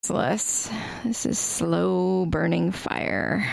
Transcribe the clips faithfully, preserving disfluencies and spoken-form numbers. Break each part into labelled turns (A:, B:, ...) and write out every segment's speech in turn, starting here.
A: This is Slow Burning Fire.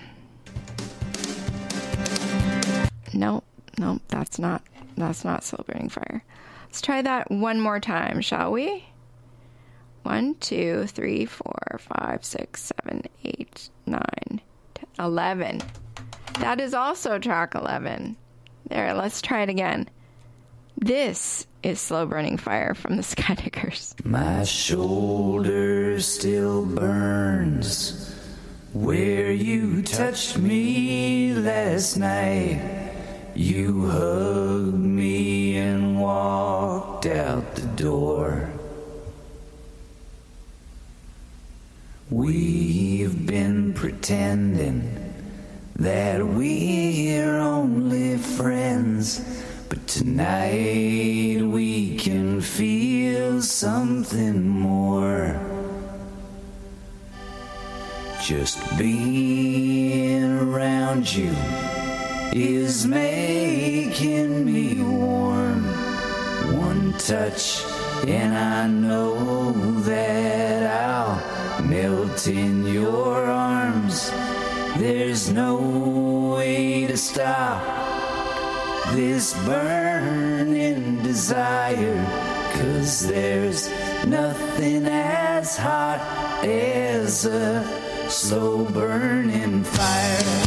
A: Nope, nope, that's not, that's not Slow Burning Fire. Let's try that one more time, shall we? One, two, three, four, five, six, seven, eight, nine, ten, eleven. That is also track eleven. There, let's try it again. This is Slow Burning Fire from the Skydiggers.
B: My shoulder still burns where you touched me last night. You hugged me and walked out the door. We've been pretending that we're only friends, but tonight we can feel something more. Just being around you is making me warm. One touch and I know that I'll melt in your arms. There's no way to stop this burning desire, 'cause there's nothing as hot as a slow burning fire.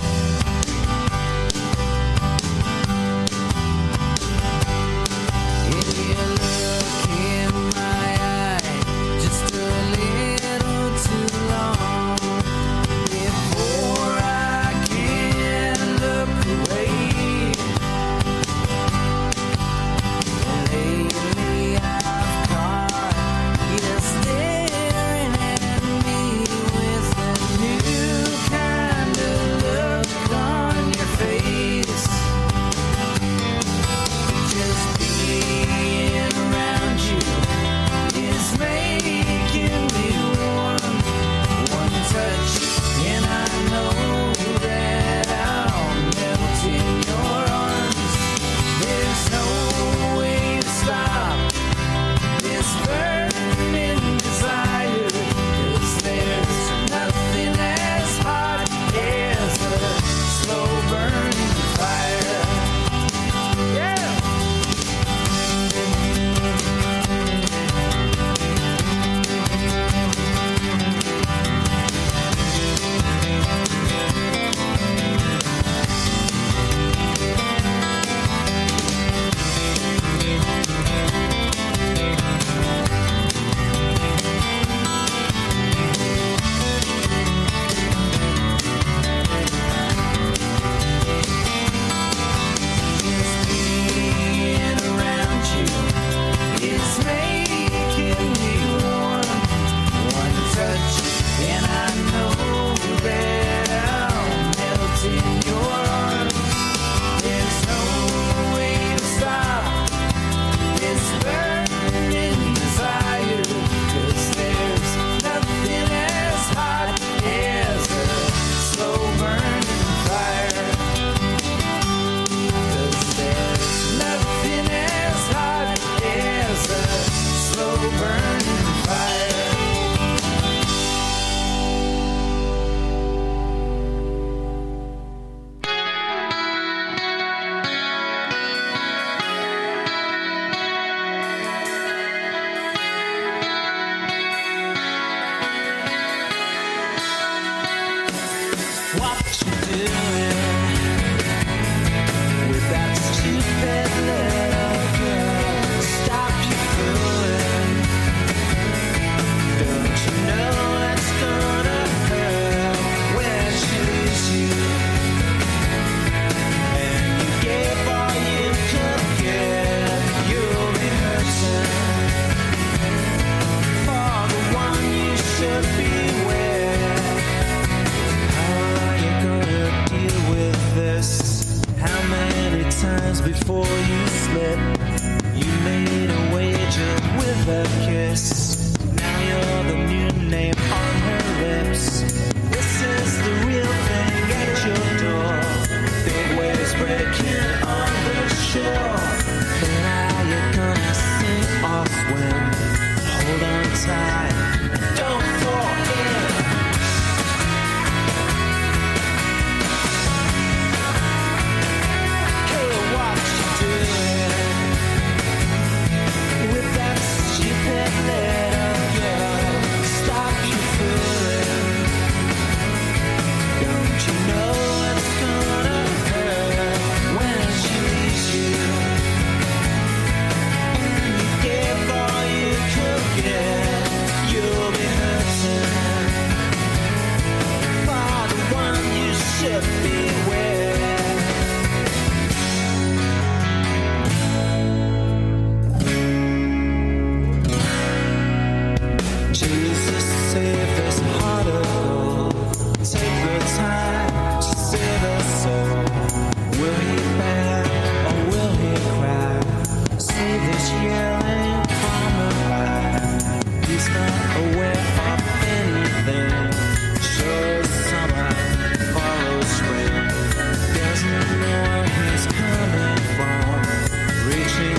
C: save this heart of gold. Take the time to save us soul. Will he beg or will he cry? Save this yelling from the eye. He's not aware of anything. Shows summer, follows spring. Doesn't know where he's coming from. Reaching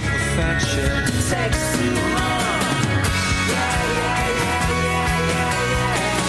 C: perfection takes too long. Yeah, yeah, yeah, yeah, yeah, yeah.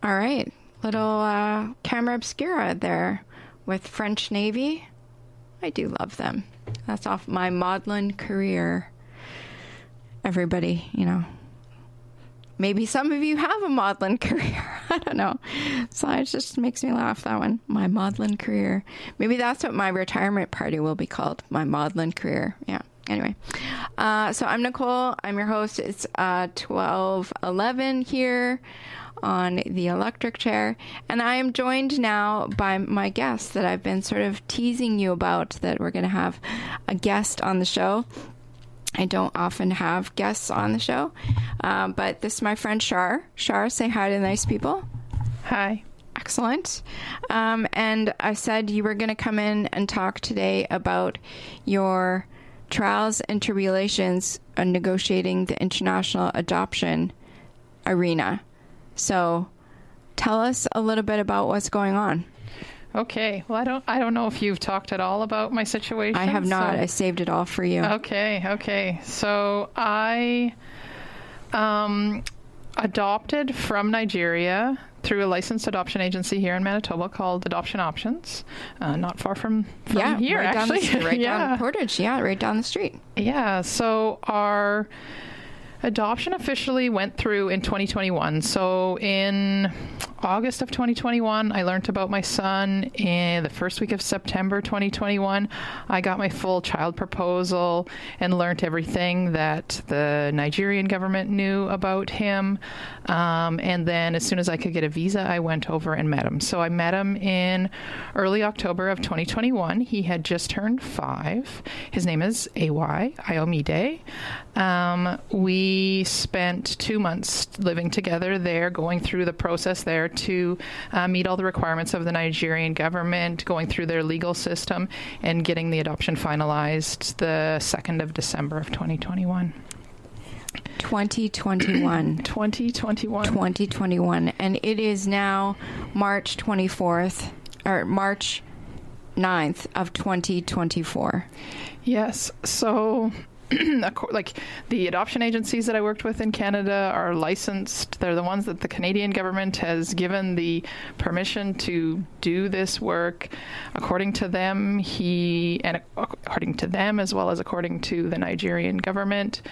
A: All right. Little uh, camera obscura there with French Navy. I do love them. That's off my maudlin career. Everybody, you know. Maybe some of you have a maudlin career. I don't know. So it just makes me laugh, that one. My maudlin career. Maybe that's what my retirement party will be called. My maudlin career. Yeah. Anyway. Uh, so I'm Nicole. I'm your host. It's uh, twelve eleven here on the electric chair. And I am joined now by my guest that I've been sort of teasing you about, that we're going to have a guest on the show. I don't often have guests on the show, uh, but this is my friend Shar. Shar, say hi to the nice people.
D: Hi.
A: Excellent. Um, and I said you were going to come in and talk today about your trials and tribulations on negotiating the international adoption arena. So tell us a little bit about what's going on.
D: Okay. Well, I don't I don't know if you've talked at all about my situation.
A: I have not.
D: So.
A: I saved it all for you.
D: Okay. Okay. So I um, adopted from Nigeria through a licensed adoption agency here in Manitoba called Adoption Options, uh, not far from, from
A: yeah,
D: here,
A: right
D: actually.
A: Down the, right
D: yeah.
A: down Portage. Yeah, right down the street.
D: Yeah. So our adoption officially went through in twenty twenty-one. So in August of twenty twenty-one, I learned about my son. In the first week of September twenty twenty-one, I got my full child proposal and learned everything that the Nigerian government knew about him. Um, and then as soon as I could get a visa, I went over and met him. So I met him in early October of twenty twenty-one. He had just turned five. His name is A Y, Ayomide. Um, we spent two months living together there, going through the process there to uh, meet all the requirements of the Nigerian government, going through their legal system, and getting the adoption finalized the second of December of twenty twenty-one.
A: twenty twenty-one.
D: twenty twenty-one.
A: twenty twenty-one. And it is now March twenty-fourth, or March ninth of twenty twenty-four.
D: Yes. So like the adoption agencies that I worked with in Canada are licensed. They're the ones that the Canadian government has given the permission to do this work. According to them, he, and according to them as well as according to the Nigerian government,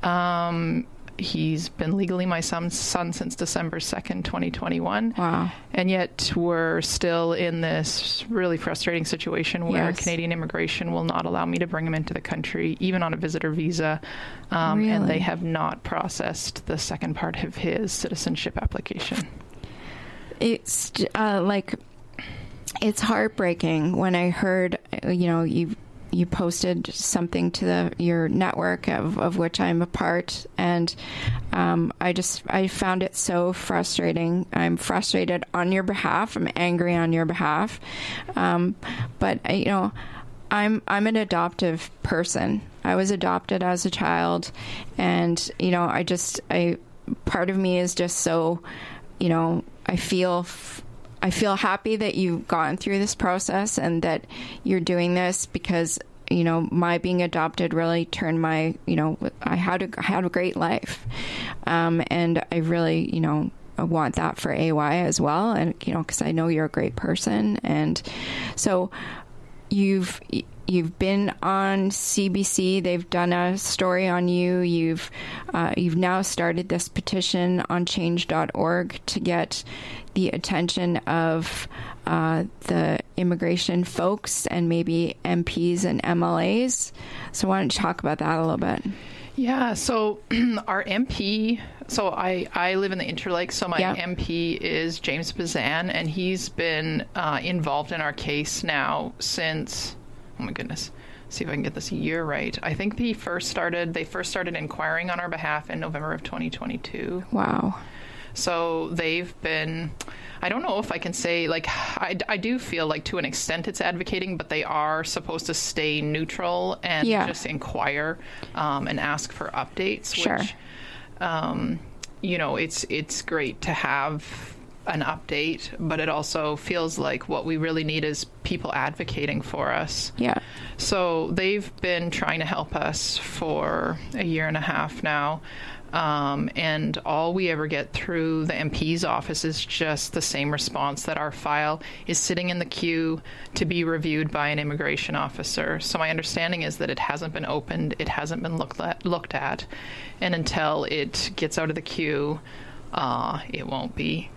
D: um, he's been legally my son's son since December second, twenty twenty-one.
A: Wow.
D: And yet we're still in this really frustrating situation where
A: Yes.
D: Canadian immigration will not allow me to bring him into the country, even on a visitor visa. Um,
A: Really?
D: And they have not processed the second part of his citizenship application.
A: It's uh, like, it's heartbreaking when I heard, you know, you you posted something to the your network of, of which I'm a part, and um, I just I found it so frustrating. I'm frustrated on your behalf. I'm angry on your behalf, um, but I, you know, I'm I'm an adoptive person. I was adopted as a child, and you know, I just I part of me is just so, you know, I feel. F- I feel happy that you've gone through this process and that you're doing this because, you know, my being adopted really turned my, you know, I had a, I had a great life. Um, and I really, you know, I want that for A Y as well. And, you know, because I know you're a great person. And so you've, you've been on C B C. They've done a story on you. You've, uh, you've now started this petition on change dot org to get the attention of uh, the immigration folks and maybe M Ps and M L As. So why don't you talk about that a little bit?
D: Yeah, so our M P, so I, I live in the Interlake, so my yeah. M P is James Bazan, and he's been uh, involved in our case now since, oh my goodness, see if I can get this year right. I think he first started, they first started inquiring on our behalf in November of twenty twenty-two.
A: Wow.
D: So they've been, I don't know if I can say, like, I, I do feel like to an extent it's advocating, but they are supposed to stay neutral and
A: yeah.
D: just inquire um, and ask for updates.
A: Sure.
D: Which, um, you know, it's it's great to have an update, but it also feels like what we really need is people advocating for us.
A: Yeah.
D: So they've been trying to help us for a year and a half now. Um, and all we ever get through the M P's office is just the same response that our file is sitting in the queue to be reviewed by an immigration officer. So my understanding is that it hasn't been opened, it hasn't been looked at, looked at, and until it gets out of the queue, uh, it won't be.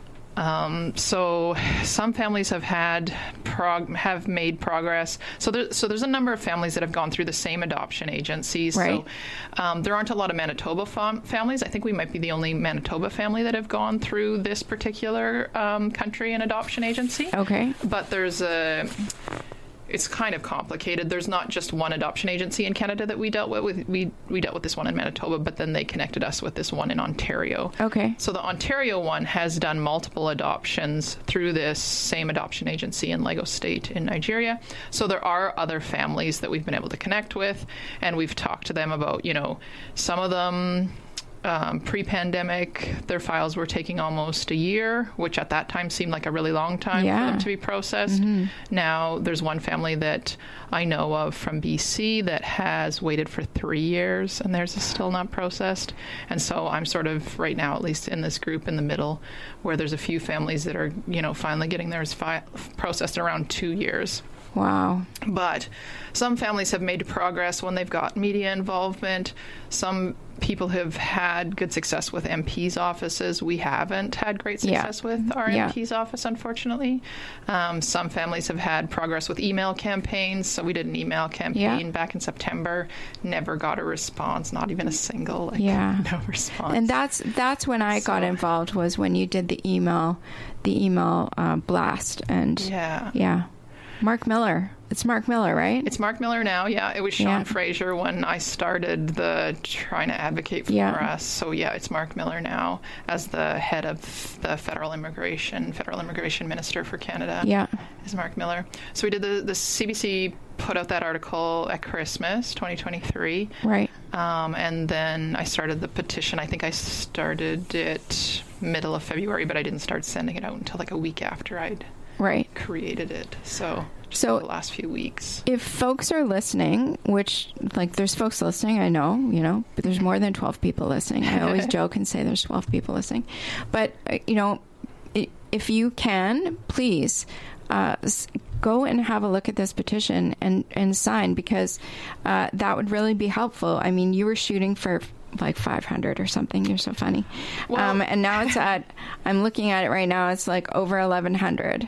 D: Um, so some families have had prog- have made progress. So there, so there's a number of families that have gone through the same adoption agencies.
A: Right.
D: So um, there aren't a lot of Manitoba fam- families. I think we might be the only Manitoba family that have gone through this particular um, country and adoption agency.
A: Okay.
D: But there's a... It's kind of complicated. There's not just one adoption agency in Canada that we dealt with. We we dealt with this one in Manitoba, but then they connected us with this one in Ontario.
A: Okay.
D: So the Ontario one has done multiple adoptions through this same adoption agency in Lagos State in Nigeria. So there are other families that we've been able to connect with, and we've talked to them about, you know, some of them... Um, pre-pandemic, their files were taking almost a year, which at that time seemed like a really long time
A: Yeah.
D: for them to be processed.
A: Mm-hmm.
D: Now, there's one family that I know of from B C that has waited for three years, and theirs is still not processed. And so I'm sort of, right now, at least in this group in the middle, where there's a few families that are, you know, finally getting theirs fi- processed around two years.
A: Wow.
D: But some families have made progress when they've got media involvement. Some people have had good success with M P's offices. We haven't had great success
A: Yeah.
D: with our
A: Yeah.
D: M P's office, unfortunately. Um, some families have had progress with email campaigns. So we did an email campaign
A: Yeah.
D: back in September. Never got a response, not even a single. Like,
A: Yeah.
D: no response.
A: And that's that's when I got
D: So-
A: involved, was when you did the email, the email uh, blast. And
D: Yeah.
A: yeah. Mark Miller. It's Mark Miller, right?
D: It's Mark Miller now, yeah. It was Sean
A: Yeah.
D: Fraser when I started the trying to advocate for
A: Yeah.
D: us. So yeah, it's Mark Miller now as the head of the federal immigration, federal immigration minister for Canada.
A: Yeah.
D: Is Mark Miller. So we did the the C B C put out that article at Christmas twenty twenty-three.
A: Right.
D: Um, and then I started the petition. I think I started it middle of February, but I didn't start sending it out until like a week after I'd
A: Right.
D: created it. So just
A: So-
D: the last few weeks.
A: If folks are listening, which, like, there's folks listening, I know, you know, but there's more than twelve people listening. I always joke and say there's twelve people listening. But, uh, you know, i- if you can, please uh, s- go and have a look at this petition and, and sign, because uh, that would really be helpful. I mean, you were shooting for like five hundred or something. You're so funny.
D: Well-
A: um, and now it's at, I'm looking at it right now, it's like over eleven hundred.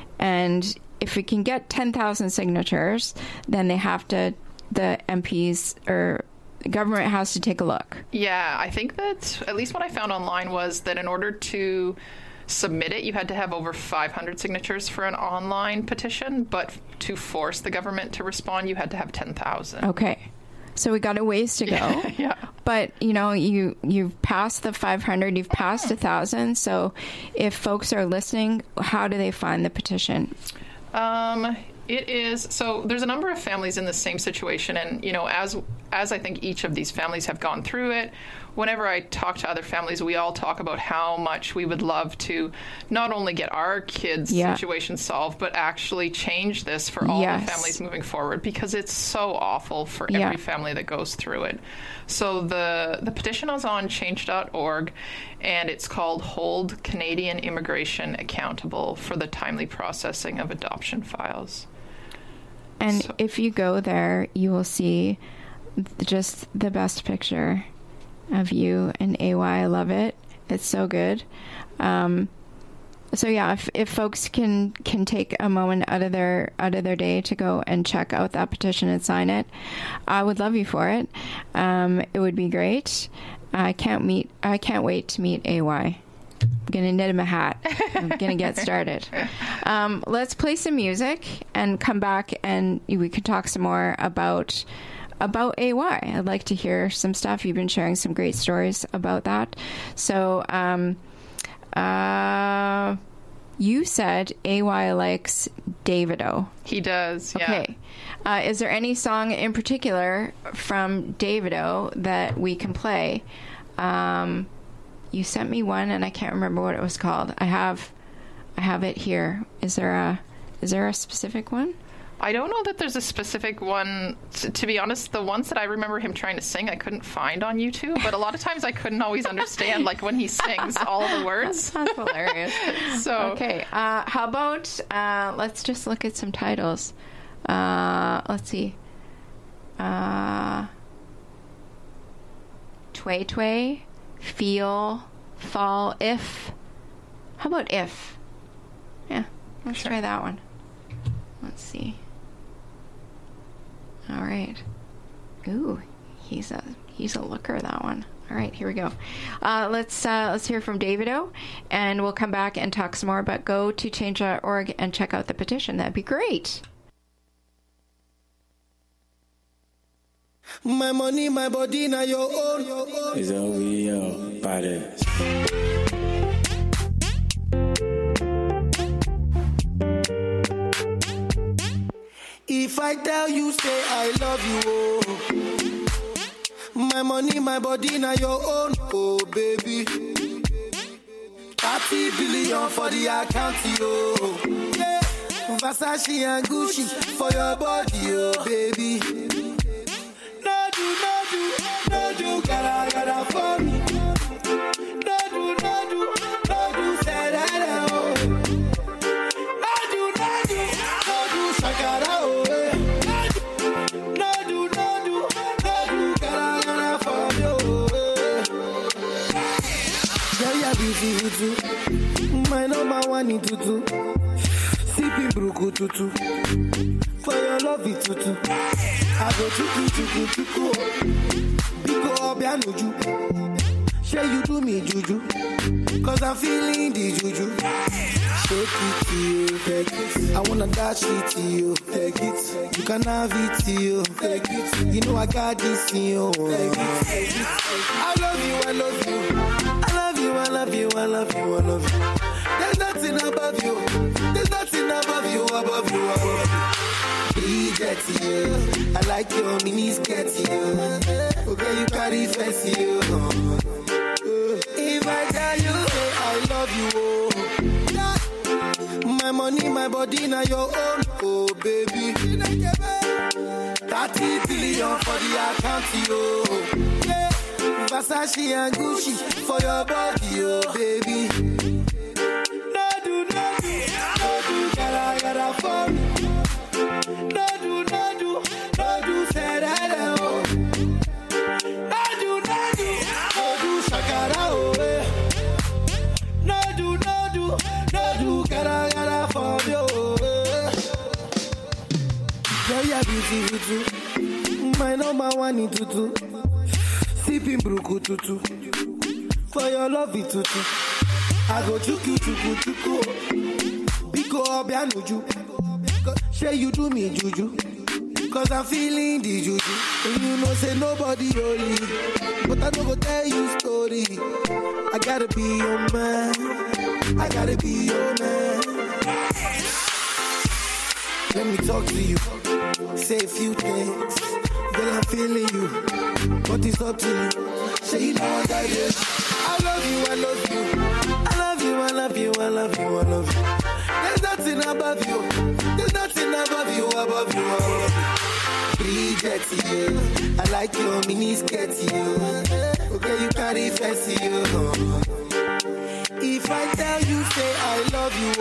A: And if we can get ten thousand signatures, then they have to, the M Ps or the government has to take a look.
D: Yeah, I think that at least what I found online was that in order to submit it, you had to have over five hundred signatures for an online petition, but to force the government to respond, you had to have ten thousand.
A: Okay. So we got a ways to go.
D: Yeah.
A: But, you know, you, you've passed the five hundred, you've passed one thousand. So if folks are listening, how do they find the petition?
D: Um, it is, so there's a number of families in the same situation, and, you know, as as I think each of these families have gone through it, whenever I talk to other families, we all talk about how much we would love to not only get our kids'
A: Yeah.
D: situation solved, but actually change this for all
A: Yes.
D: the families moving forward, because it's so awful for
A: Yeah.
D: every family that goes through it. So the, the petition is on change dot org, and it's called Hold Canadian Immigration Accountable for the Timely Processing of Adoption Files.
A: And
D: So-
A: if you go there, you will see just the best picture of you and A Y. I love it. It's so good. Um, so yeah, if, if folks can can take a moment out of their out of their day to go and check out that petition and sign it, I would love you for it. Um, it would be great. I can't meet. I can't wait to meet A Y. I'm gonna knit him a hat. I'm gonna get started. Um, let's play some music and come back, and we could talk some more about about A Y. I'd like to hear some stuff. You've been sharing some great stories about that. So, um, uh, you said A Y likes Davido.
D: He does, yeah.
A: Okay. Uh, is there any song in particular from Davido that we can play? Um, you sent me one, and I can't remember what it was called. I have, I have it here. Is there a, is there a specific one?
D: I don't know that there's a specific one. T- to be honest, the ones that I remember him trying to sing, I couldn't find on YouTube. But a lot of times I couldn't always understand, like when he sings all of the words.
A: That's hilarious.
D: So
A: okay, uh, how about uh, let's just look at some titles. Uh, let's see. Uh, Tway Tway, Feel, Fall, If. How about If? Yeah, let's
D: Sure.
A: try that one. Let's see. All right. Ooh, he's a he's a looker, that one. All right, here we go. Uh, let's uh, let's hear from Davido, and we'll come back and talk some more. But go to change dot org and check out the petition. That'd be great.
E: My money, my body, now your own. Your own.
F: It's O V O, badass.
E: If I tell you, say I love you, oh. My money, my body, now your own, oh baby. thirty billion for the account, oh. Yeah. Versace and Gucci for your body, oh baby. No do, no do, no do, gotta, gotta for me. No do, no do, no do, say that, oh. No do, no do, no do, shakara, oh. My number one in tutu, sipping bruku tutu. For your love it tutu, I go chuku chuku chuku. Biko obianuju, share you do me juju, cause I'm feeling the juju. Shake it to you, take it. I wanna dash it to you, take it. You can have it to you, take it. You know I got this in you, take it, take it. I love you, I love you. I love you, I love you, I love you. There's nothing above you. There's nothing above you, above you, above you. Be jetty, you. I like your mini skirt, you. Okay, you carry fancy, you. If I tell you, hey, I love you, oh. My money, my body, now your own, oh baby. thirty billion for the account, you. Yeah. Versace and Gucci for your body, oh baby. No do, no do, no do, gotta, gotta for me. No do, no do, no do, say that, oh. No do, no do, no do, shakara, oh. No do, no do, no do, gotta, gotta for me, oh. Girl, you're beautiful too. My number one in tutu. Sipping bruku tutu. For your love it tutu. I go chuku chuku chuku. Biko obianuju. Share you do me juju. Cause I'm feeling the juju. And you know say nobody holy. But I don't go tell you story. I gotta be your man. I gotta be your man. Let me talk to you. Say a few things. Girl, I'm feeling you. But it's up to you. Say you know what I do. I love you, I love you. I love you, I love you, I love you, I love you. There's nothing above you. There's nothing above you, above you, above you. Be jetty, you. I like your mini skirt, you. Okay, you carry fancy, you. If I tell you, say I love you,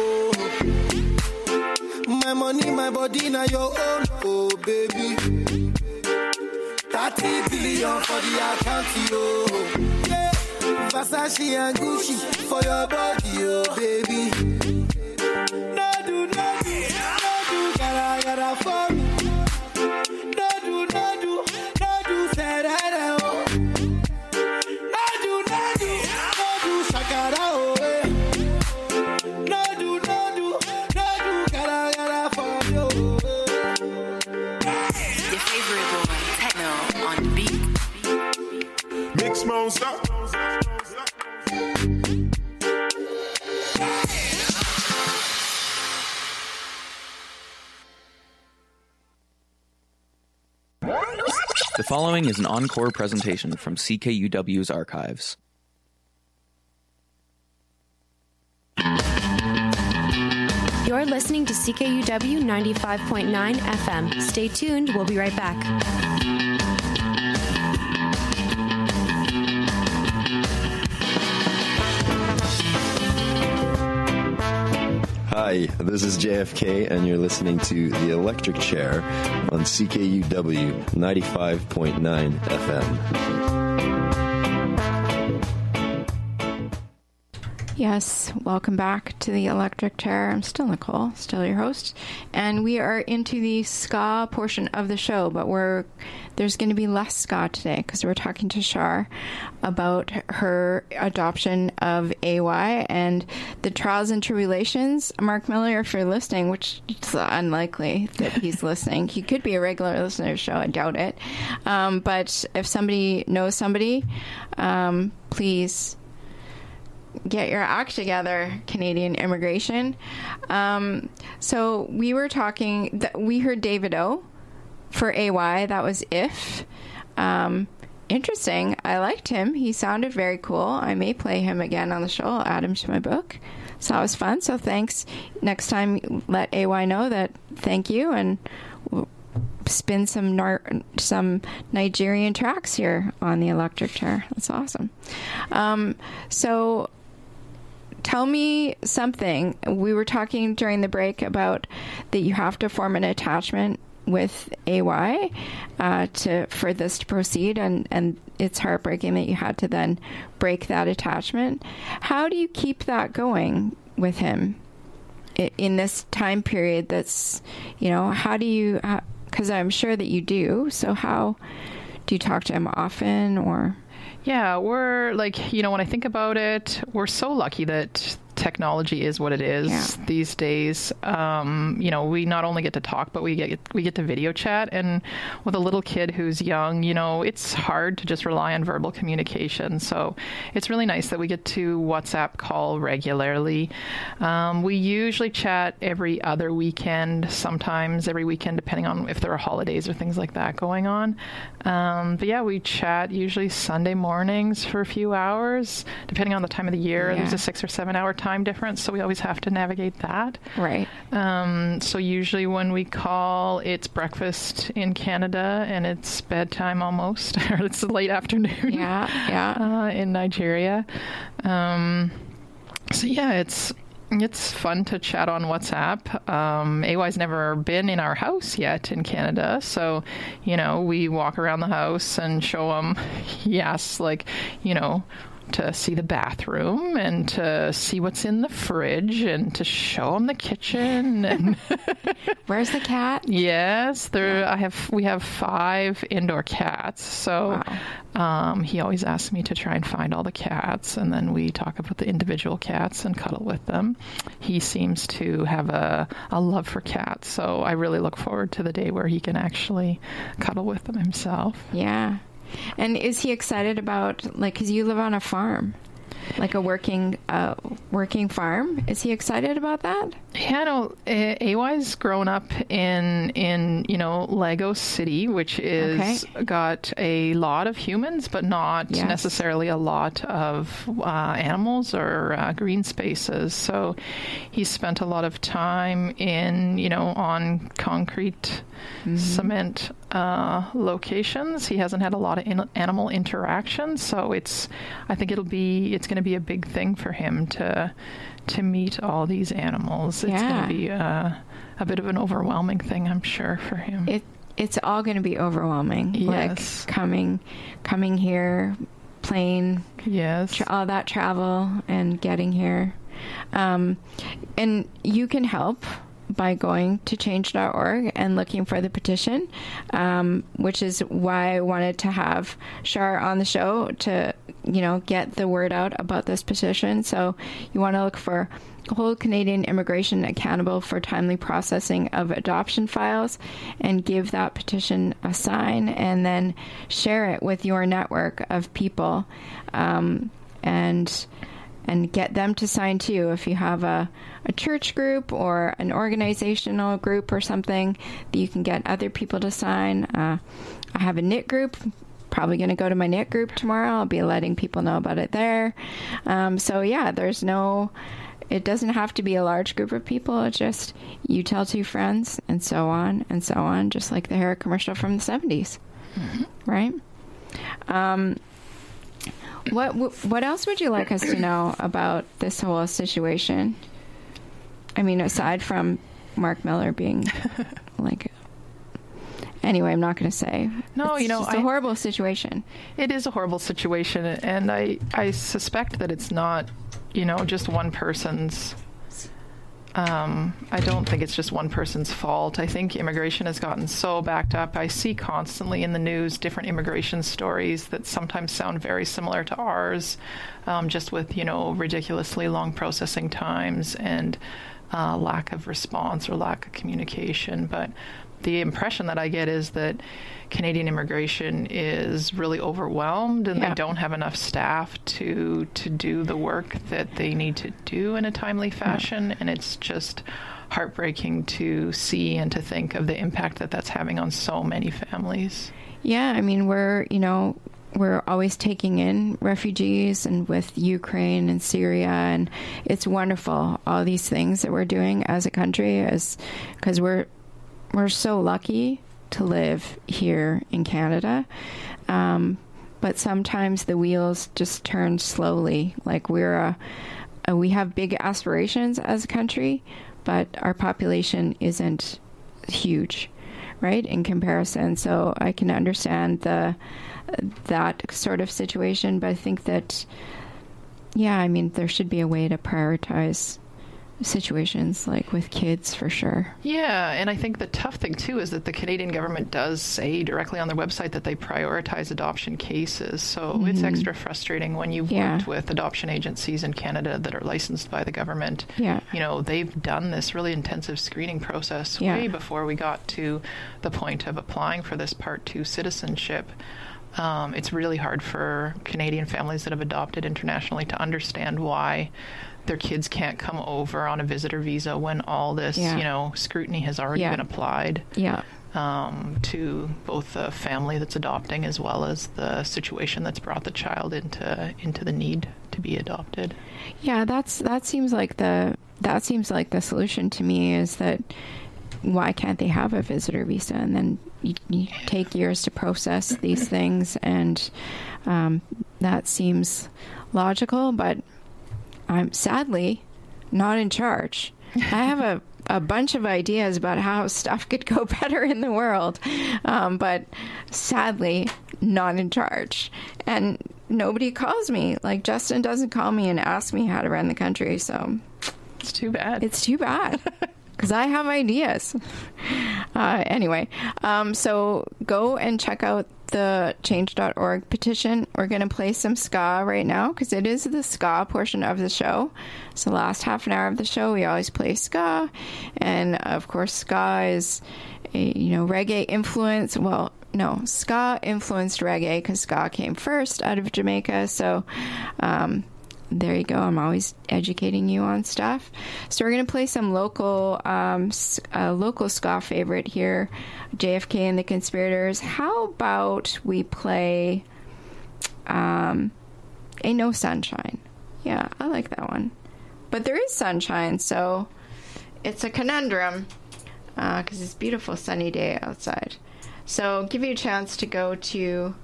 E: oh. My money, my body, now your own, oh baby. thirty billion for the account, yo. Yeah. Versace and Gucci for your body, oh baby. No do, no do, no do, gotta, gotta for me. No do, no do, no do, say that, oh. No do, no do, no do, shakara, oh. No do, no do, no do, gotta, gotta for me, oh.
G: Your favorite boy, Techno on the beat.
H: Mix mode stop.
I: The following is an encore presentation from C K U W's archives.
H: You're listening to C K U W ninety-five point nine F M. Stay tuned. We'll be right back.
I: Hi, this is J F K, and you're listening to The Electric Chair on C K U W ninety-five point nine F M.
A: Yes, welcome back to the Electric Chair. I'm still Nicole, still your host, and we are into the ska portion of the show, but we're there's going to be less ska today because we're talking to Shar about her adoption of A Y and the trials and tribulations. Mark Miller, if you're listening, which is unlikely that he's listening, he could be a regular listener to the show, I doubt it, um, but if somebody knows somebody, um, please get your act together, Canadian immigration. Um, so we were talking, th- we heard David O for A Y. That was If. Um, interesting. I liked him. He sounded very cool. I may play him again on the show. I'll add him to my book. So that was fun. So thanks. Next time, let A Y know that thank you, and we'll spin some nar- some Nigerian tracks here on the Electric Chair. That's awesome. Um, so tell me something. We were talking during the break about that you have to form an attachment with A Y uh, to for this to proceed, and, and it's heartbreaking that you had to then break that attachment. How do you keep that going with him in this time period that's, you know, how do you, because I'm sure that you do, so how do you talk to him often, or?
D: Yeah, we're like, you know, when I think about it, we're so lucky that technology is what it is yeah. these days. Um, you know, we not only get to talk, but we get we get to video chat. And with a little kid who's young, you know, it's hard to just rely on verbal communication. So it's really nice that we get to WhatsApp call regularly. Um, we usually chat every other weekend, sometimes every weekend, depending on if there are holidays or things like that going on. Um, but yeah, we chat usually Sunday mornings for a few hours, depending on the time of the year. Yeah. There's a six or seven hour time difference, so we always have to navigate that.
A: Right.
D: Um, so usually when we call, it's breakfast in Canada and it's bedtime almost, or it's late afternoon.
A: Yeah, yeah.
D: Uh, in Nigeria. Um, so yeah, it's it's fun to chat on WhatsApp. Um, A Y's never been in our house yet in Canada, so, you know, we walk around the house and show him, yes, like, you know, to see the bathroom and to see what's in the fridge and to show him the kitchen. And
A: where's the cat?
D: Yes, there. Yeah. I have. We have five indoor cats, so wow. um, he always asks me to try and find all the cats, and then we talk about the individual cats and cuddle with them. He seems to have a, a love for cats, so I really look forward to the day where he can actually cuddle with them himself.
A: Yeah. And is he excited about, like, because you live on a farm, like a working uh, working farm? Is he excited about that?
D: Yeah, no, A Y's grown up in, in you know, Lagos City, which is okay. got a lot of humans, but not yes. necessarily a lot of uh, animals or uh, green spaces. So he's spent a lot of time in, you know, on concrete, mm-hmm. cement uh, locations. He hasn't had a lot of in- animal interaction, so it's, I think it'll be, it's going to be a big thing for him to to meet all these animals. It's
A: yeah.
D: going to be a, a bit of an overwhelming thing, I'm sure, for him.
A: It it's all going to be overwhelming.
D: Yes.
A: Like coming coming here, plane,
D: yes,
A: tra- all that travel and getting here. Um, and you can help by going to change dot org and looking for the petition, um, which is why I wanted to have Shar on the show to, you know, get the word out about this petition. So you want to look for Hold Canadian Immigration Accountable for Timely Processing of Adoption Files and give that petition a sign, and then share it with your network of people, um, and and get them to sign too. If you have a, a church group or an organizational group or something that you can get other people to sign. Uh, I have a knit group. Probably going to go to my knit group tomorrow. I'll be letting people know about it there. Um, so yeah, there's no it doesn't have to be a large group of people. It's just you tell two friends and so on and so on, just like the hair commercial from the seventies, mm-hmm. right? Um, what what else would you like us to know about this whole situation? I mean, aside from Mark Miller being like, anyway, I'm not going to say.
D: No,
A: it's
D: you know,
A: just
D: I,
A: a horrible situation.
D: It is a horrible situation, and I I suspect that it's not, you know, just one person's. Um, I don't think it's just one person's fault. I think immigration has gotten so backed up. I see constantly in the news different immigration stories that sometimes sound very similar to ours, um, just with, you know, ridiculously long processing times and uh, lack of response or lack of communication. But the impression that I get is that Canadian immigration is really overwhelmed, and yeah. they don't have enough staff to to do the work that they need to do in a timely fashion. Yeah. And it's just heartbreaking to see and to think of the impact that that's having on so many families.
A: Yeah, I mean, we're, you know, we're always taking in refugees, and with Ukraine and Syria, and it's wonderful, all these things that we're doing as a country, as because we're we're so lucky to live here in Canada. Um, but sometimes the wheels just turn slowly. Like we're a, a, we have big aspirations as a country, but our population isn't huge, right, in comparison. So I can understand the that sort of situation, but I think that, yeah, I mean, there should be a way to prioritize situations like with kids, for sure.
D: Yeah, and I think the tough thing too is that the Canadian government does say directly on their website that they prioritize adoption cases. So mm-hmm. it's extra frustrating when you've yeah. worked with adoption agencies in Canada that are licensed by the government.
A: Yeah.
D: You know, they've done this really intensive screening process yeah. way before we got to the point of applying for this Part two citizenship. Um, it's really hard for Canadian families that have adopted internationally to understand why their kids can't come over on a visitor visa when all this, yeah. you know, scrutiny has already
A: yeah.
D: been applied
A: yeah.
D: um, to both the family that's adopting as well as the situation that's brought the child into into the need to be adopted.
A: Yeah, that's that seems like the that seems like the solution to me, is that why can't they have a visitor visa, and then you, you take years to process these things, and um, that seems logical, but I'm sadly not in charge. I have a, a bunch of ideas about how stuff could go better in the world, um, but sadly not in charge. And nobody calls me. Like, Justin doesn't call me and ask me how to run the country, so
D: it's too bad.
A: It's too bad. Because I have ideas. Uh, anyway, um, so go and check out the change dot org petition. We're going to play some ska right now, because it is the ska portion of the show. So the last half an hour of the show, we always play ska. And, of course, ska is, a, you know, reggae influence. Well, no, ska influenced reggae, because ska came first out of Jamaica. So, um... there you go. I'm always educating you on stuff. So we're going to play some local, um, uh, local ska favorite here, J F K and the Conspirators. How about we play um, Ain't No Sunshine? Yeah, I like that one. But there is sunshine, so it's a conundrum, because uh, it's a beautiful sunny day outside. So give you a chance to go to...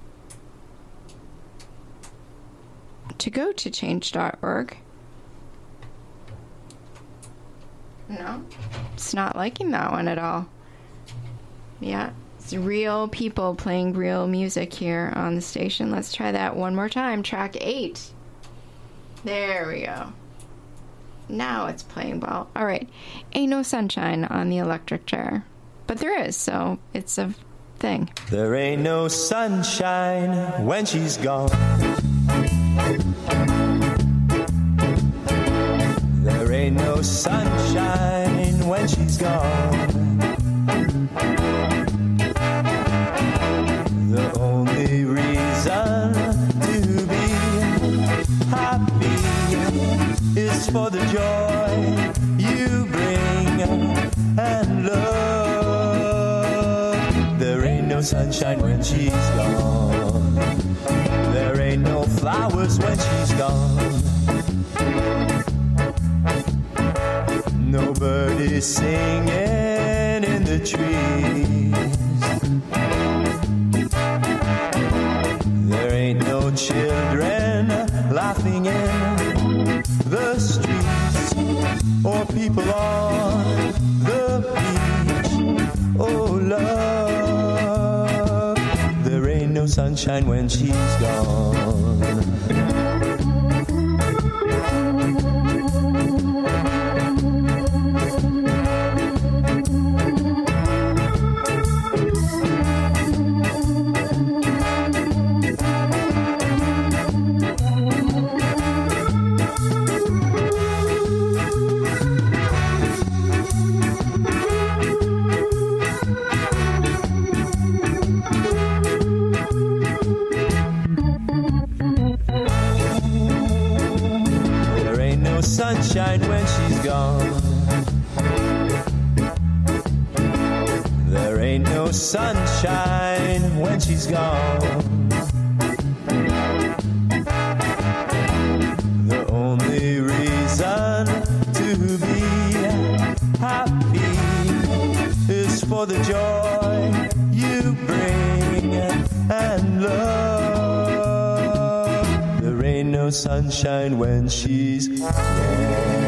A: to go to change dot org. No, it's not liking that one at all. Yeah, it's real people playing real music here on the station. Let's try that one more time. Track eight. There we go. Now it's playing well. All right. Ain't no sunshine on the electric chair. But there is, so it's a thing.
C: There ain't no sunshine when she's gone. There ain't no sunshine when she's gone. The only reason to be happy is for the joy you bring and love. There ain't no sunshine when she's gone. There ain't no flowers when she's gone. is singing in the trees. There ain't no children laughing in the streets or people on the beach. Oh, love, there ain't no sunshine when she's gone. Sunshine when she's gone. There ain't no sunshine when she's gone. The only reason to be happy is for the joy you bring and love. There ain't no sunshine when she's gone.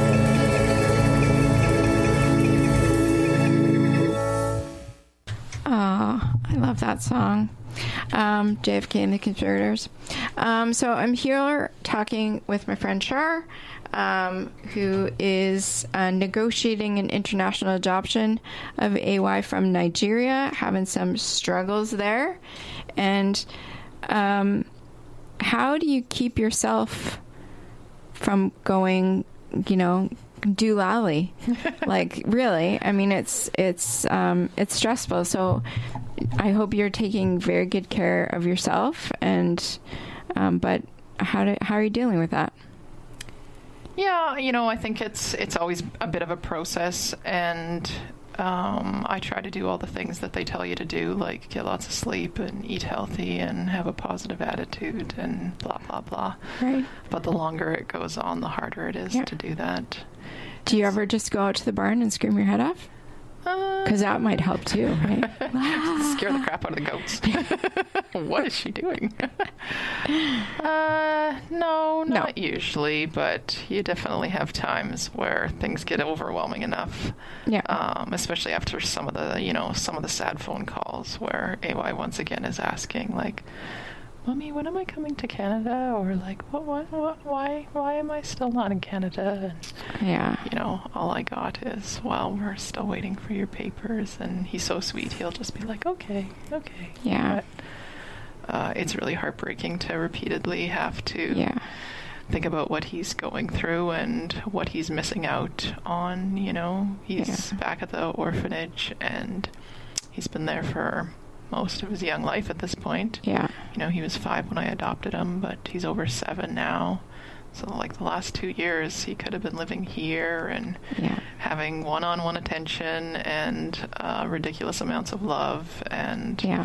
A: Oh, I love that song. Um, J F K and the Conspirators. Um, so I'm here talking with my friend Shar, um, who is uh, negotiating an international adoption of A Y from Nigeria, having some struggles there. And um, how do you keep yourself from going, you know, doolally? Like, really? I mean, it's it's um, it's stressful. So I hope you're taking very good care of yourself. And um, but how do how are you dealing with that?
D: Yeah, you know, I think it's it's always a bit of a process, and um, I try to do all the things that they tell you to do, like get lots of sleep and eat healthy and have a positive attitude and blah blah blah.
A: Right.
D: But the longer it goes on, the harder it is
A: Yeah.
D: to do that.
A: Do you ever just go out to the barn and scream your head off? Because that might help too, right?
D: Scare the crap out of the goats. What is she doing? uh, no, not
A: No.
D: usually, but you definitely have times where things get overwhelming enough.
A: Yeah.
D: Um, especially after some of the, you know, some of the sad phone calls where A Y once again is asking, like, Mommy, when am I coming to Canada? Or like, what, what, what, why, why am I still not in Canada? And,
A: Yeah.
D: you know, all I got is, well, we're still waiting for your papers. And he's so sweet, he'll just be like, okay, okay.
A: Yeah.
D: But, uh, it's really heartbreaking to repeatedly have to
A: Yeah.
D: think about what he's going through and what he's missing out on, you know. He's
A: Yeah.
D: back at the orphanage, and he's been there for most of his young life at this point.
A: Yeah.
D: You know, he was five when I adopted him, but he's over seven now. So, like, the last two years, he could have been living here and
A: Yeah.
D: having one-on-one attention and uh, ridiculous amounts of love. And
A: Yeah.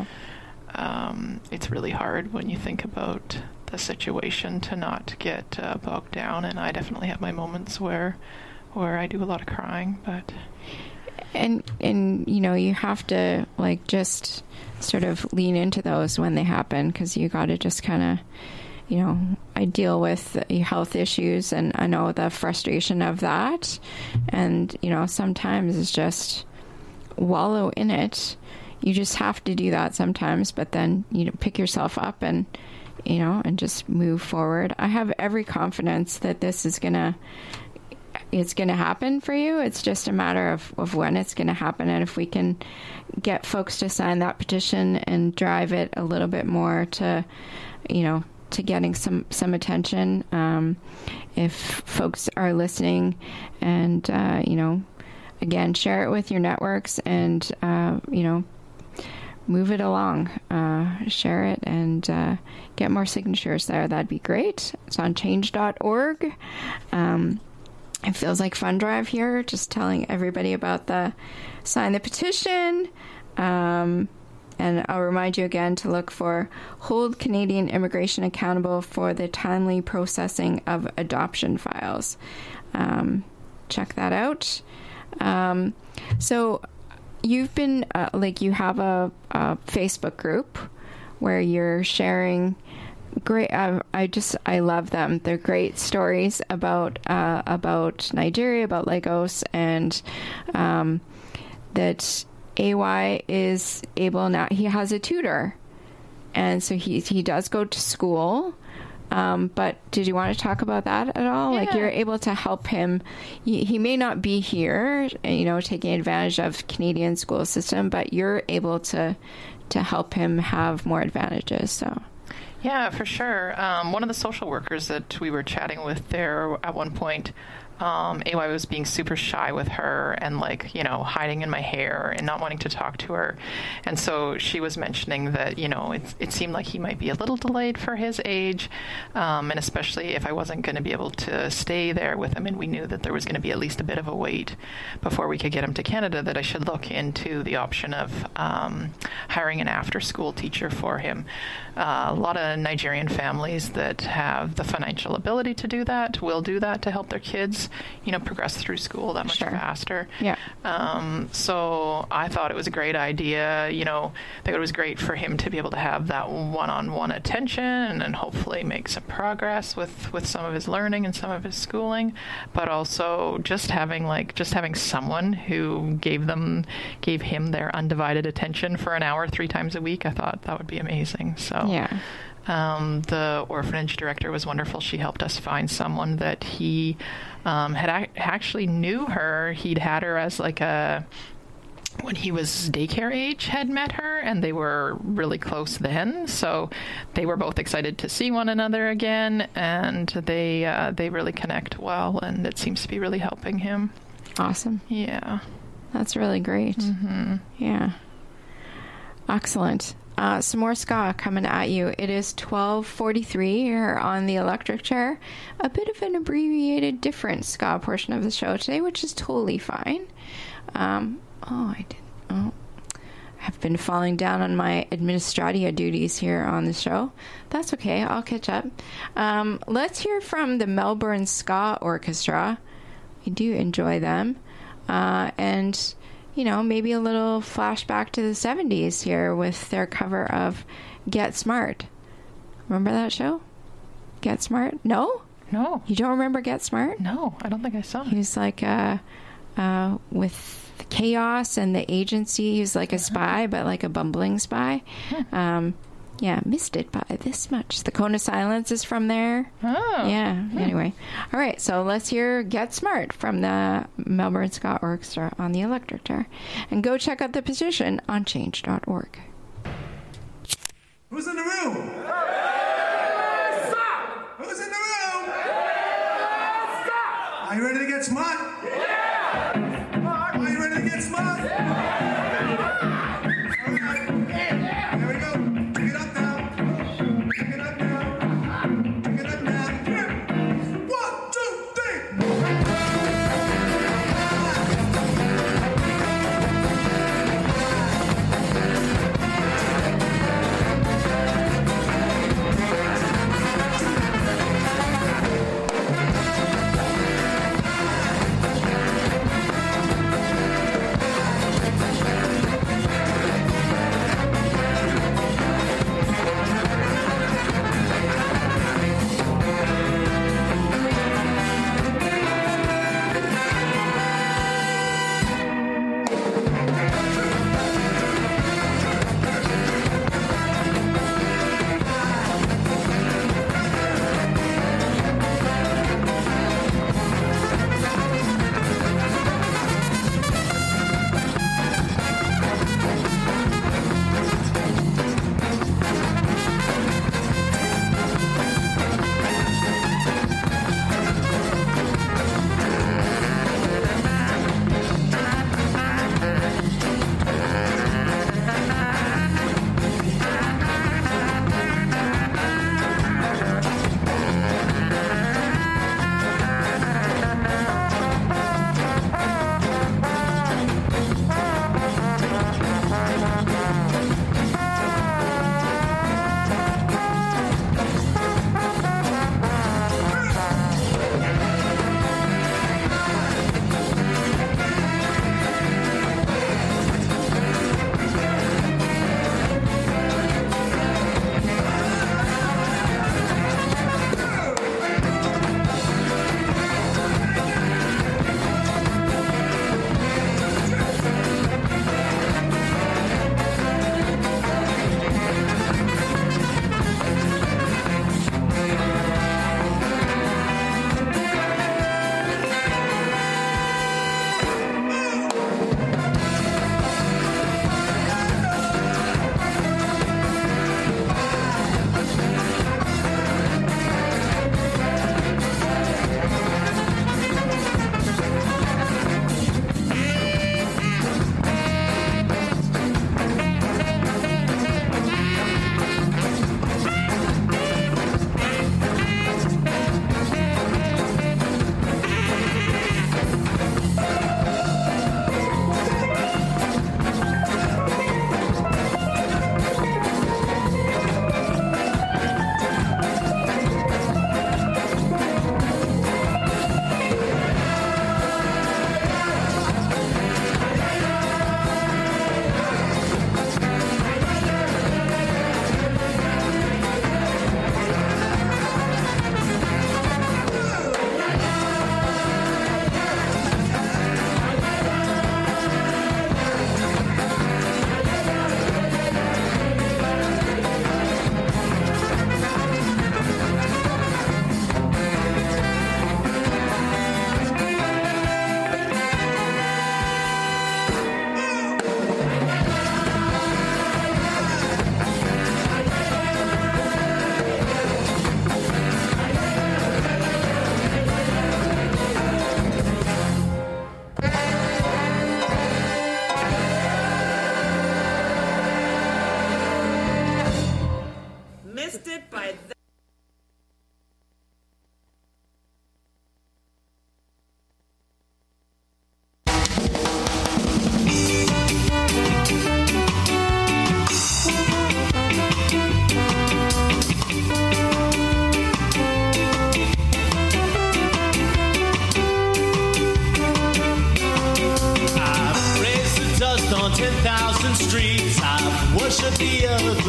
D: um, it's really hard when you think about the situation to not get uh, bogged down. And I definitely have my moments where, where I do a lot of crying, but...
A: And, and, you know, you have to, like, just sort of lean into those when they happen, because you got to just kind of, you know, I deal with health issues, and I know the frustration of that. And, you know, sometimes it's just wallow in it. You just have to do that sometimes, but then, you know, pick yourself up and, you know, and just move forward. I have every confidence that this is going to, it's going to happen for you. It's just a matter of, of when it's going to happen. And if we can get folks to sign that petition and drive it a little bit more to, you know, to getting some, some attention, um, if folks are listening and, uh, you know, again, share it with your networks and, uh, you know, move it along, uh, share it and uh, get more signatures there. That'd be great. It's on change dot org. Um, It feels like Fund Drive here, just telling everybody about the sign the petition. Um, and I'll remind you again to look for Hold Canadian Immigration Accountable for the Timely Processing of Adoption Files. Um, check that out. Um, so you've been, uh, like, you have a, a Facebook group where you're sharing great, uh, I just, I love them. They're great stories about, uh, about Nigeria, about Lagos, and um, that A Y is able now, he has a tutor. And so he he does go to school. Um, but did you want to talk about that at all?
D: Yeah.
A: Like, you're able to help him. He, he may not be here, you know, taking advantage of Canadian school system, but you're able to to help him have more advantages. So.
D: Yeah, for sure. Um, one of the social workers that we were chatting with there at one point, um, A Y was being super shy with her and, like, you know, hiding in my hair and not wanting to talk to her. And so she was mentioning that, you know, it, it seemed like he might be a little delayed for his age. Um, and especially if I wasn't going to be able to stay there with him, and we knew that there was going to be at least a bit of a wait before we could get him to Canada, that I should look into the option of um, hiring an after-school teacher for him. Uh, a lot of Nigerian families that have the financial ability to do that will do that to help their kids, you know, progress through school that much
A: Sure.
D: faster.
A: Yeah.
D: Um, so I thought it was a great idea. You know, I think it was great for him to be able to have that one-on-one attention and, and hopefully make some progress with, with some of his learning and some of his schooling, but also just having like just having someone who gave them gave him their undivided attention for an hour three times a week. I thought that would be amazing. So.
A: Yeah.
D: Um, the orphanage director was wonderful. She helped us find someone that he um, had ac- actually knew her. He'd had her as like a, when he was daycare age, had met her, and they were really close then. So they were both excited to see one another again, and they uh, they really connect well, and it seems to be really helping him.
A: Awesome.
D: Yeah.
A: That's really great.
D: Mm-hmm.
A: Yeah. Excellent. Uh, some more ska coming at you. It is twelve forty-three here on the electric chair. A bit of an abbreviated, different ska portion of the show today, which is totally fine. Um, oh, I didn't. Oh, I've been falling down on my administratia duties here on the show. That's okay. I'll catch up. Um, let's hear from the Melbourne Ska Orchestra. I do enjoy them. Uh, and... you know, maybe a little flashback to the seventies here with their cover of Get Smart. Remember that show? Get Smart? No?
D: No.
A: You don't remember Get Smart?
D: No, I don't think I saw it.
A: He was like uh, uh, with Chaos and the agency. He was like a spy, but like a bumbling spy. Um, yeah, missed it by this much. The Cone of Silence is from there.
D: Oh.
A: Yeah, anyway. All right, so let's hear Get Smart from the Melbourne Ska Orchestra on the electric chair. And go check out the petition on change dot org.
E: Who's in the room? Who's in the room? Are you ready to get smart? Yeah! Are you ready to get smart? Yeah! All right. Here we go. Pick it up now. Pick it up now. Pick it up now. One, two, three.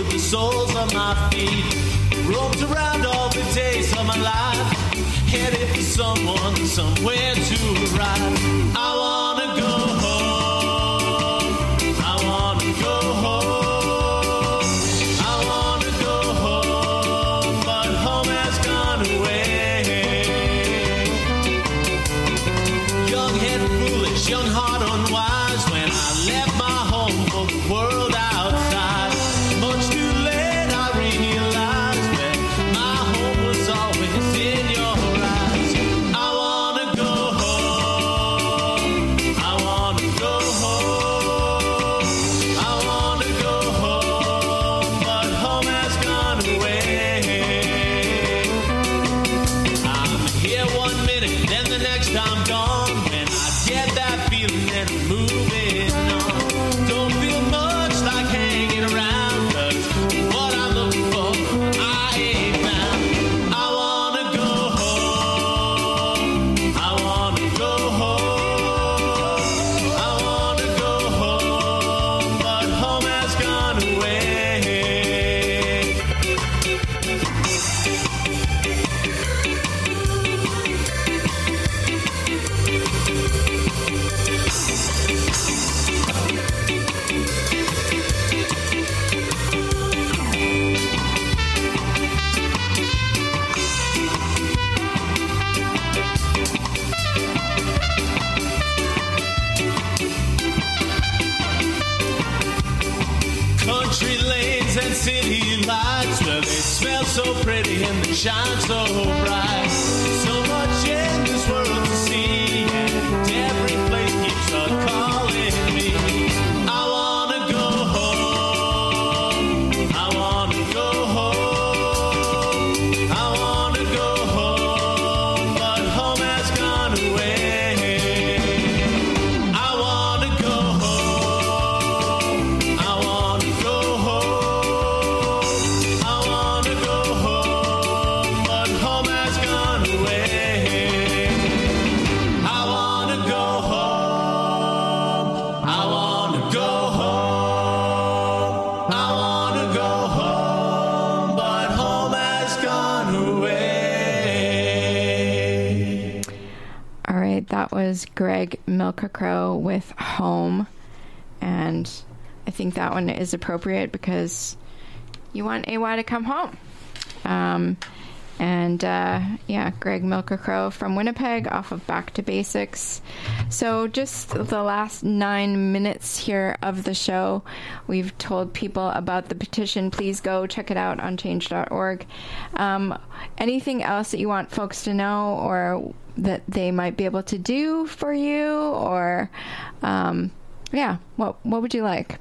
C: with the soles of my feet. Roamed around all the days of my life, headed for someone, somewhere to arrive. I wanna go home. I wanna go home. I wanna go home, but home has gone away. Young head foolish, young heart unwise, when I left my home for the world outside. Much too late I realized that my home was always in your eyes. I wanna go home. I wanna go home. I wanna go home, but home has gone away. I'm here one minute, then the next I'm gone. When I get that feeling, then I'm moving on. Don't feel much like hanging around, 'cause what I'm looking for, I ain't found. I wanna go home. I wanna go home. I wanna go home, but home has gone away. Country lanes and city lights, well, they smell so pretty and they shine so bright. So much in this world to see, and every place keeps on calling me. I wanna go home. I wanna go home. I wanna go home, but home has gone away. I wanna go home. I wanna go home. I wanna go home, but home has gone away. I wanna go home. I wanna go home. I wanna go home, but home has gone away.
A: All right, that was Greg Milka Crow with Home. And I think that one is appropriate because you want A Y to come home. Um, and uh, yeah, Greg Milka Crow from Winnipeg off of Back to Basics. So just the last nine minutes here of the show, we've told people about the petition. Please go check it out on change dot org. Um, anything else that you want folks to know or that they might be able to do for you? Or um, yeah, what what would you like?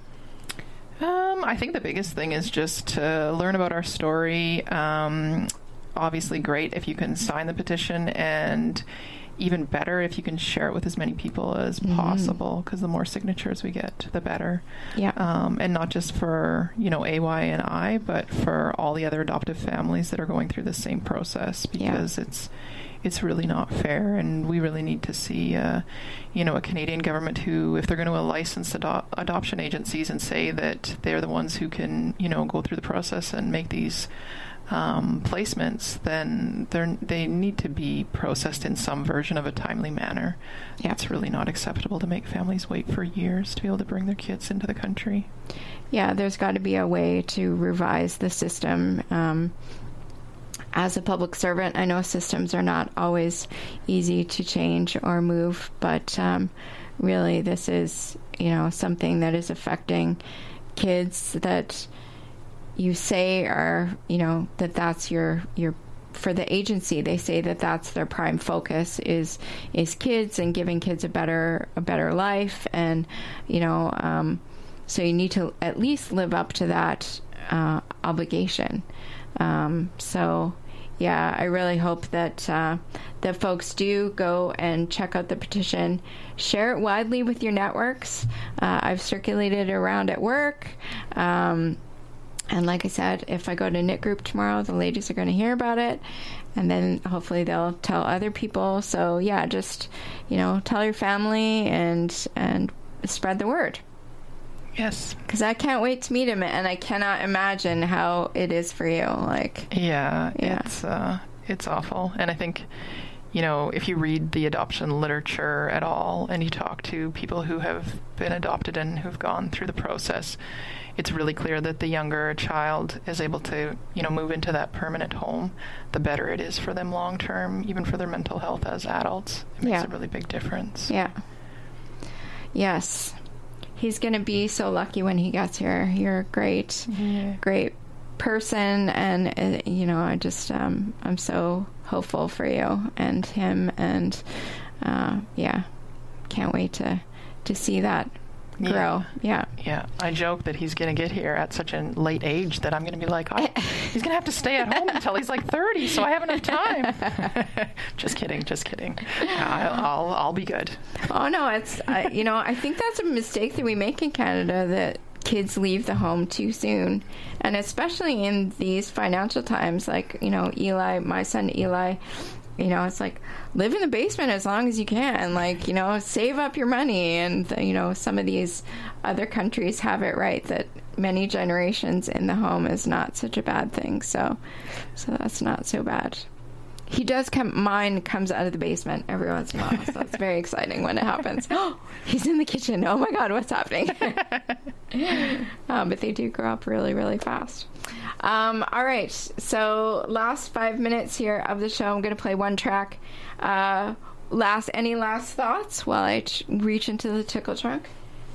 D: Um, I think the biggest thing is just to learn about our story. Um, obviously great if you can sign the petition, and even better if you can share it with as many people as
A: Mhm.
D: possible, because the more signatures we get, the better.
A: Yeah.
D: Um, and not just for, you know, A Y and I, but for all the other adoptive families that are going through the same process, because it's it's really not fair, and we really need to see, uh, you know, a Canadian government who, if they're going to license ado- adoption agencies and say that they're the ones who can, you know, go through the process and make these um, placements, then they're, they need to be processed in some version of a timely manner.
A: Yeah.
D: It's really not acceptable to make families wait for years to be able to bring their kids into the country.
A: Yeah, there's got to be a way to revise the system. Um, as a public servant, I know systems are not always easy to change or move, but um, really this is, you know, something that is affecting kids that you say are, you know, that that's your, your, for the agency, they say that that's their prime focus is, is kids and giving kids a better, a better life. And, you know, um, so you need to at least live up to that uh, obligation. Um, so, yeah, I really hope that uh, that folks do go and check out the petition. Share it widely with your networks. Uh, I've circulated it around at work. Um, and like I said, if I go to Knit Group tomorrow, the ladies are going to hear about it. And then hopefully they'll tell other people. So, yeah, just, you know, tell your family and and spread the word.
D: Yes.
A: Because I can't wait to meet him, and I cannot imagine how it is for you. Like,
D: yeah,
A: yeah.
D: it's uh, it's awful. And I think, you know, if you read the adoption literature at all, and you talk to people who have been adopted and who've gone through the process, it's really clear that the younger a child is able to, you know, move into that permanent home, the better it is for them long term, even for their mental health as adults. It makes
A: Yeah.
D: a really big difference.
A: Yeah. Yes. He's going to be so lucky when he gets here. You're a great,
D: Yeah.
A: great person. And, uh, you know, I just, um, I'm so hopeful for you and him. And, uh, yeah, can't wait to, to see that grow. Yeah.
D: Yeah. I joke that he's going to get here at such a late age that I'm going to be like, oh, he's going to have to stay at home until he's like thirty, so I have enough time. Just kidding. Just kidding. I'll, I'll, I'll be good.
A: Oh, no, it's, uh, you know, I think that's a mistake that we make in Canada, that kids leave the home too soon. And especially in these financial times, like, you know, Eli, my son Eli, you know, it's like, live in the basement as long as you can. Like, you know, save up your money. And, you know, some of these other countries have it right that many generations in the home is not such a bad thing. So, so that's not so bad. He does come, mine comes out of the basement every once in a while. So it's very exciting when it happens. Oh, he's in the kitchen. Oh my God, what's happening? um, but they do grow up really, really fast. Um, all right. So last five minutes here of the show, I'm going to play one track. Uh, last, any last thoughts while I ch- reach into the tickle trunk?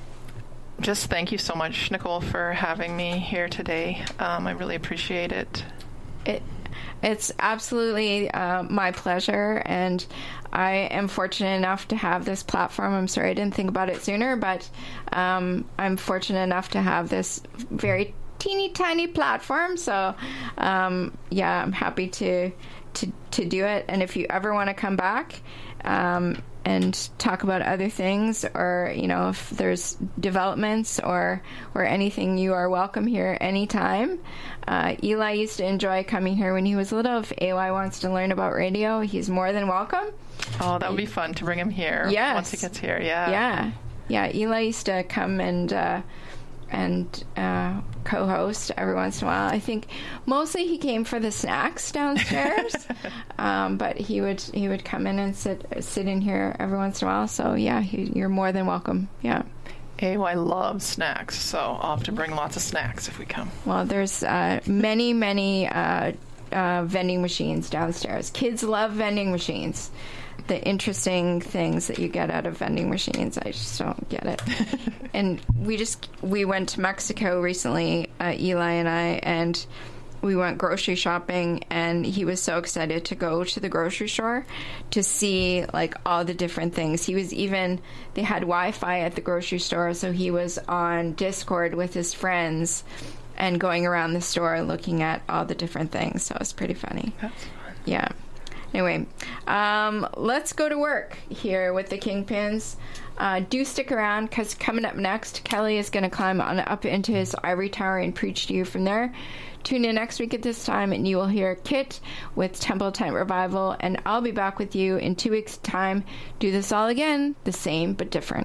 D: Just thank you so much, Nicole, for having me here today. Um, I really appreciate it.
A: It, it's absolutely uh, my pleasure, and I am fortunate enough to have this platform. I'm sorry I didn't think about it sooner, but um, I'm fortunate enough to have this very teeny tiny platform. So, um, yeah, I'm happy to to to do it. And if you ever want to come back um, and talk about other things, or, you know, if there's developments or or anything, you are welcome here anytime. Uh, Eli used to enjoy coming here when he was little. If A Y wants to learn about radio, he's more than welcome.
D: Oh, that would be fun to bring him here.
A: Yes.
D: Once he gets here. Yeah.
A: Yeah. Yeah. Eli used to come and uh, and uh, co-host every once in a while. I think mostly he came for the snacks downstairs, um, but he would he would come in and sit sit in here every once in a while. So yeah, he, you're more than welcome. Yeah.
D: A Y loves snacks, so I'll have to bring lots of snacks if we come.
A: Well, there's uh, many, many uh, uh, vending machines downstairs. Kids love vending machines. The interesting things that you get out of vending machines, I just don't get it. And we just, we went to Mexico recently, uh, Eli and I, and we went grocery shopping, and he was so excited to go to the grocery store to see, like, all the different things. He was even, they had Wi-Fi at the grocery store, so he was on Discord with his friends and going around the store looking at all the different things. So it was pretty funny.
D: That's fun.
A: Yeah. Anyway, um, let's go to work here with the Kingpins. Uh, do stick around, because coming up next, Kelly is going to climb on up into his ivory tower and preach to you from there. Tune in next week at this time, and you will hear Kit with Temple Tent Revival, and I'll be back with you in two weeks' time. Do this all again, the same but different.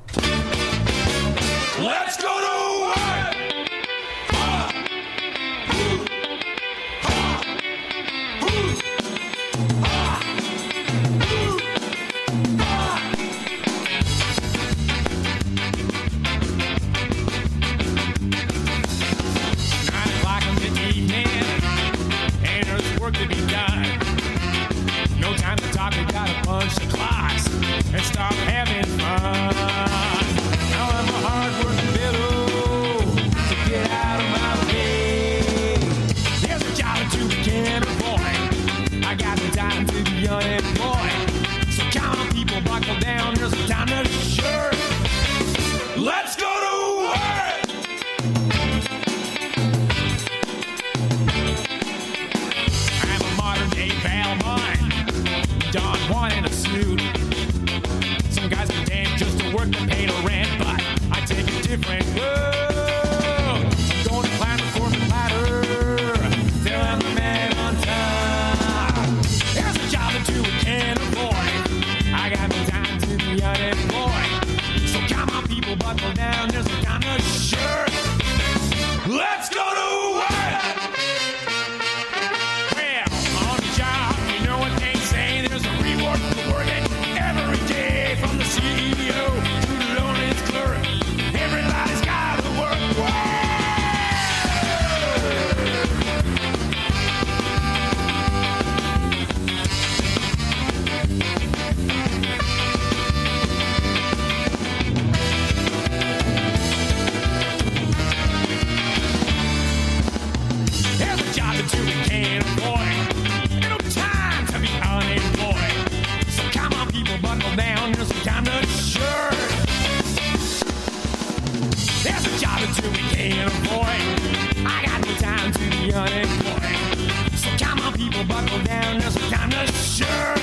C: Let's go to work! Ha! Woo! Ha! Woo! Ha! Woo! Ha! Nine o'clock in the evening, and there's work to be done. No time to talk, we gotta punch the clocks and start having fun. Now I'm a hard-working fellow to get out of my way. There's a job or two we can't avoid. I got the time to be unemployed. So come on, people, buckle down. There's a time to shirt. Let's go to work. I'm a modern-day Val Bunn, Don Juan in a suit. Some guys are damn just to work to pay the rent, but I take a different road. I'm going to climb the corporate ladder till I'm the man on top. There's a job or two we can't avoid. I got no time to be unemployed. So come on, people, buckle down. There's a time to
E: settle down. There's a time to share.